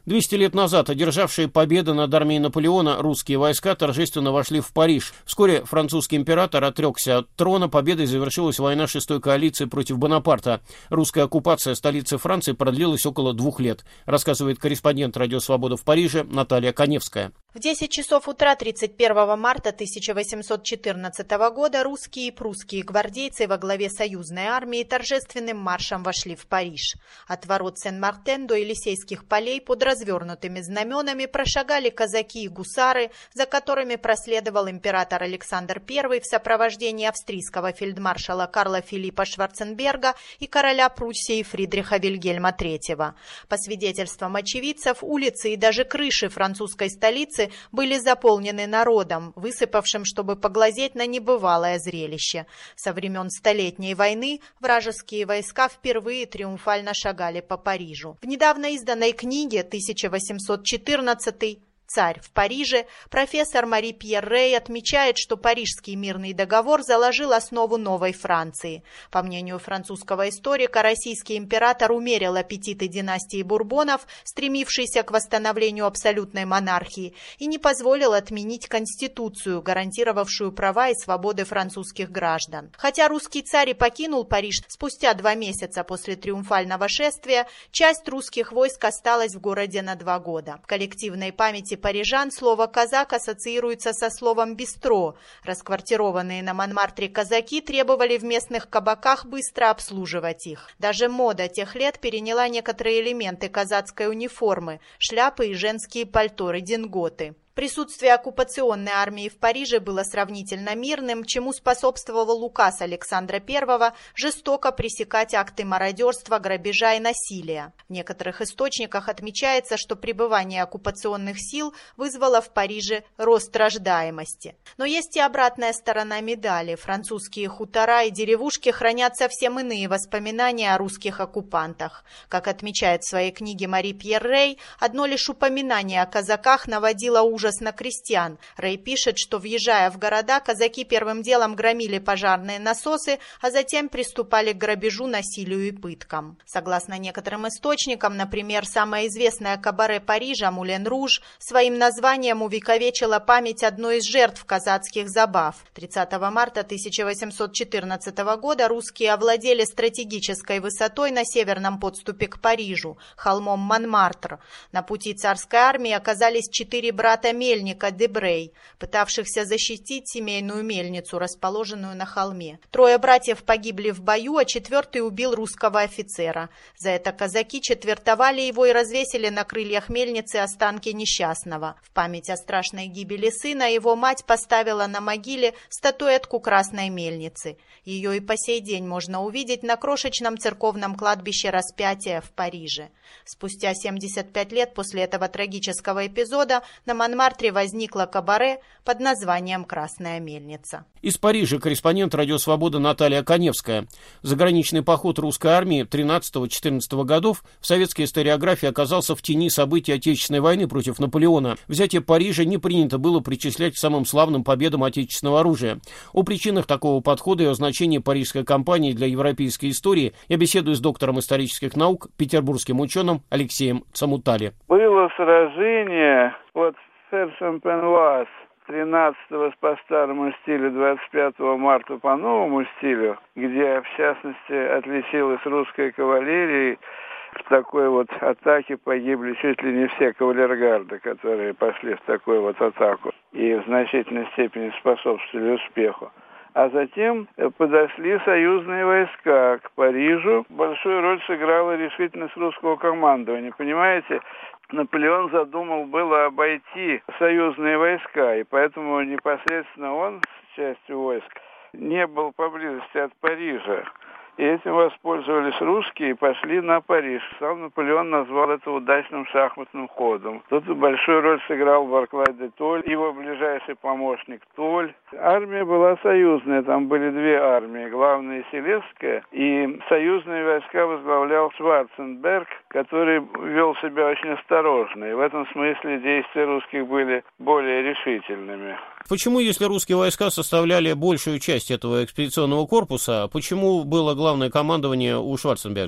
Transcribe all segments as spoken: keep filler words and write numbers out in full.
двести лет назад одержавшие победы над армией Наполеона русские войска торжественно вошли в Париж. Вскоре французский император отрекся от трона, победой завершилась война шестой коалиции против Бонапарта. Русская оккупация столицы Франции продлилась около двух лет, рассказывает корреспондент «Радио Свобода» в Париже Наталья Коневская. В десять часов утра тридцать первого марта тысяча восемьсот четырнадцатого года русские и прусские гвардейцы во главе союзной армии торжественным маршем вошли в Париж. От ворот Сен-Мартен до Елисейских полей под развернутыми знаменами прошагали казаки и гусары, за которыми проследовал император Александр Первый в сопровождении австрийского фельдмаршала Карла Филиппа Шварценберга и короля Пруссии Фридриха Вильгельма Третьего. По свидетельствам очевидцев, улицы и даже крыши французской столицы были заполнены народом, высыпавшим, чтобы поглазеть на небывалое зрелище. Со времен Столетней войны вражеские войска впервые триумфально шагали по Парижу. В недавно изданной книге тысяча восемьсот четырнадцатый «Царь в Париже» профессор Мари Пьер Рей отмечает, что Парижский мирный договор заложил основу новой Франции. По мнению французского историка, российский император умерил аппетиты династии Бурбонов, стремившейся к восстановлению абсолютной монархии, и не позволил отменить Конституцию, гарантировавшую права и свободы французских граждан. Хотя русский царь и покинул Париж спустя два месяца после триумфального шествия, часть русских войск осталась в городе на два года. В коллективной памяти парижан слово «казак» ассоциируется со словом «бистро». Расквартированные на Монмартре казаки требовали в местных кабаках быстро обслуживать их. Даже мода тех лет переняла некоторые элементы казацкой униформы – шляпы и женские пальто, рединготы. Присутствие оккупационной армии в Париже было сравнительно мирным, чему способствовал указ Александра Первого жестоко пресекать акты мародерства, грабежа и насилия. В некоторых источниках отмечается, что пребывание оккупационных сил вызвало в Париже рост рождаемости. Но есть и обратная сторона медали. Французские хутора и деревушки хранят совсем иные воспоминания о русских оккупантах. Как отмечает в своей книге Мари Пьер Рей, одно лишь упоминание о казаках наводило ужас ужас на крестьян. Рей пишет, что, въезжая в города, казаки первым делом громили пожарные насосы, а затем приступали к грабежу, насилию и пыткам. Согласно некоторым источникам, например, самое известное кабаре Парижа «Мулен Руж» своим названием увековечило память одной из жертв казацких забав. тридцатого марта тысяча восемьсот четырнадцатого года русские овладели стратегической высотой на северном подступе к Парижу, холмом Монмартр. На пути царской армии оказались четыре брата мельника Дебрей, пытавшихся защитить семейную мельницу, расположенную на холме. Трое братьев погибли в бою, а четвертый убил русского офицера. За это казаки четвертовали его и развесили на крыльях мельницы останки несчастного. В память о страшной гибели сына его мать поставила на могиле статуэтку красной мельницы. Ее и по сей день можно увидеть на крошечном церковном кладбище Распятия в Париже. Спустя семьдесят пять лет после этого трагического эпизода на Монмартре возникла кабаре под названием «Красная мельница». Из Парижа корреспондент «Радио Свобода» Наталья Коневская. Заграничный поход русской армии тринадцатого-четырнадцатого годов в советской историографии оказался в тени событий Отечественной войны против Наполеона. Взятие Парижа не принято было причислять к самым славным победам отечественного оружия. О причинах такого подхода и о значении парижской кампании для европейской истории я беседую с доктором исторических наук, петербургским ученым Алексеем Цамутали. Было сражение под Сен-Пенуаз тринадцатого по старому стилю, двадцать пятого марта по новому стилю, где, в частности, отличилась русская кавалерия. В такой вот атаке погибли чуть ли не все кавалергарды, которые пошли в такую вот атаку и в значительной степени способствовали успеху. А затем подошли союзные войска к Парижу. Большую роль сыграла решительность русского командования. Понимаете, Наполеон задумал было обойти союзные войска, и поэтому непосредственно он с частью войск не был поблизости от Парижа. И этим воспользовались русские и пошли на Париж. Сам Наполеон назвал это удачным шахматным ходом. Тут большую роль сыграл Барклай де Толь, его ближайший помощник Толь. Армия была союзная, там были две армии, главная Силезская, и союзные войска возглавлял Шварценберг, который вел себя очень осторожно. И в этом смысле действия русских были более решительными. Почему, если русские войска составляли большую часть этого экспедиционного корпуса, почему было главное командование у Шварценберга?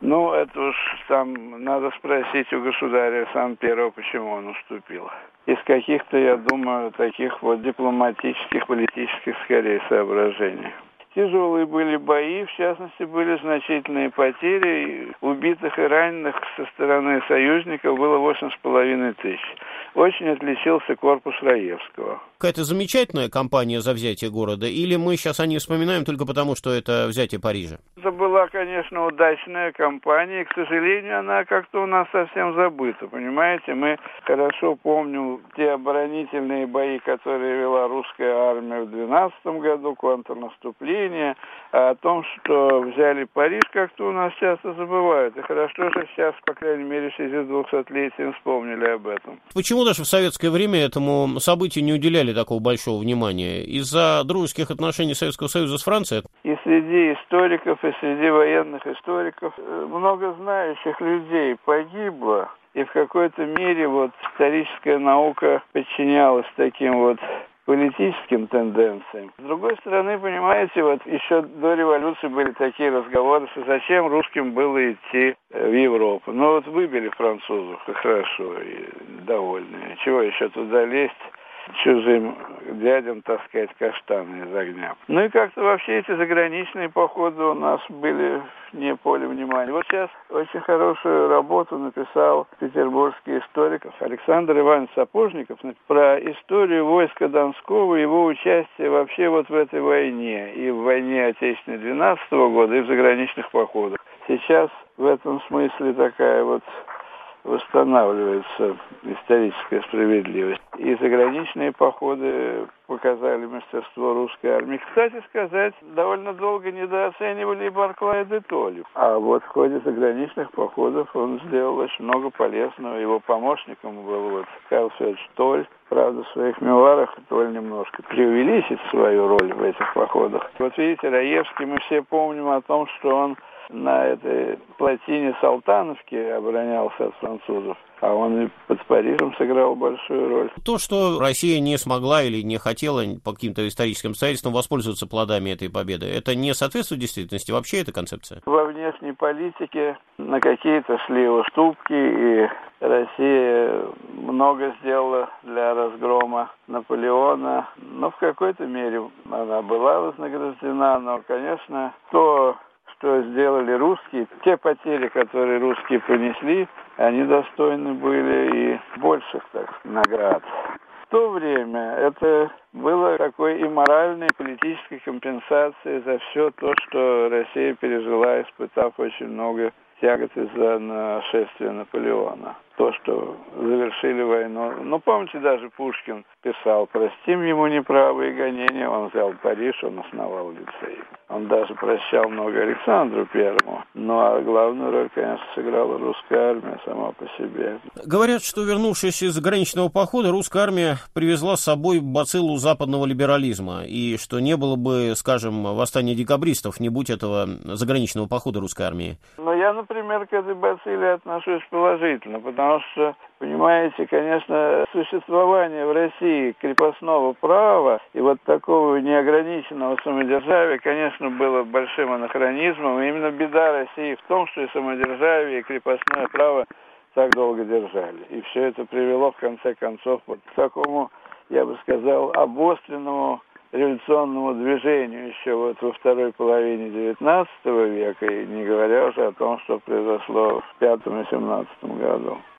Ну, это уж там надо спросить у государя Александра Первого, почему он уступил. Из каких-то, я думаю, таких вот дипломатических, политических, скорее, соображений. Тяжелые были бои, в частности, были значительные потери. Убитых и раненых со стороны союзников было восемь с половиной тысяч. Очень отличился корпус Раевского. Какая-то замечательная кампания за взятие города, или мы сейчас о ней вспоминаем только потому, что это взятие Парижа? Это была, конечно, удачная кампания, и, к сожалению, она как-то у нас совсем забыта, понимаете? Мы хорошо помним те оборонительные бои, которые вела русская армия в двенадцатом году, контрнаступление, а о том, что взяли Париж, как-то у нас часто забывают. И хорошо, что сейчас, по крайней мере, в связи с двухсотлетием вспомнили об этом. Почему даже в советское время этому событию не уделяли такого большого внимания? Из-за дружеских отношений Советского Союза с Францией? И среди историков, и среди военных историков много знающих людей погибло, и в какой-то мере вот историческая наука подчинялась таким вот политическим тенденциям. С другой стороны, понимаете, вот еще до революции были такие разговоры, что зачем русским было идти в Европу. Ну вот выбили французов, и хорошо, и довольны. Чего еще туда лезть? Чужим дядям таскать каштаны из огня. Ну и как-то вообще эти заграничные походы у нас были вне поля внимания. Вот сейчас очень хорошую работу написал петербургский историк Александр Иванович Сапожников про историю войска Донского, его участие вообще вот в этой войне. И в войне Отечественной двенадцатого года, и в заграничных походах. Сейчас в этом смысле такая вот восстанавливается историческая справедливость. И заграничные походы показали мастерство русской армии. Кстати сказать, довольно долго недооценивали и Барклая де Толли. А вот в ходе заграничных походов он сделал очень много полезного. Его помощником был вот Карл Федорович Толь. Правда, в своих мемуарах Толь немножко преувеличит свою роль в этих походах. Вот видите, Раевский, мы все помним о том, что он на этой плотине Салтановки оборонялся от французов, а он и под Парижем сыграл большую роль. То, что Россия не смогла или не хотела по каким-то историческим обстоятельствам воспользоваться плодами этой победы, это не соответствует действительности? Вообще эта концепция? Во внешней политике на какие-то шли уступки, и Россия много сделала для разгрома Наполеона. Но в какой-то мере она была вознаграждена, но, конечно, то, что сделали русские, те потери, которые русские понесли, они достойны были и больших, так, наград. В то время это было такой и моральной, и политической компенсацией за все то, что Россия пережила, испытав очень много тягот из-за нашествия Наполеона. То, что завершили войну. Ну, помните, даже Пушкин писал: простим ему неправые гонения, он взял Париж, он основал лицей. Он даже прощал много Александру Первому. Ну, а главную роль, конечно, сыграла русская армия сама по себе. Говорят, что, вернувшись из заграничного похода, русская армия привезла с собой бациллу западного либерализма, и что не было бы, скажем, восстания декабристов, не будь этого заграничного похода русской армии. Но я, например, к этой бацилле отношусь положительно, потому что, понимаете, конечно, существование в России крепостного права и вот такого неограниченного самодержавия, конечно, было большим анахронизмом. И именно беда России в том, что и самодержавие, и крепостное право так долго держали. И все это привело, в конце концов, вот к такому, я бы сказал, обостренному революционному движению еще вот во второй половине девятнадцатого века, и не говоря уже о том, что произошло в пятом и семнадцатом году.